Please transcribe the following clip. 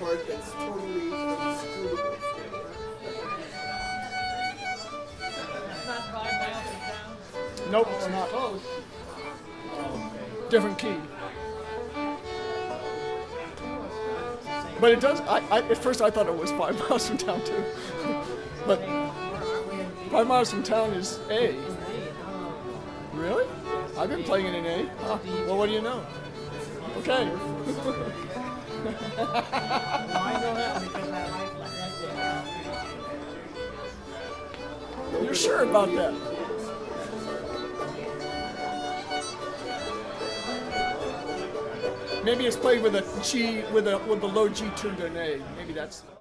part that's totally unscrewable. It's not 5 miles from town. Nope, it's not. Close. Different key. But it does. At first I thought it was 5 miles from town too. But 5 miles from town is A. Really? I've been playing it in A. Huh. Well, what do you know? Okay. I know that because I like right there. You're sure about that? Maybe it's played with a G with the low G tuned to an A. Maybe that's.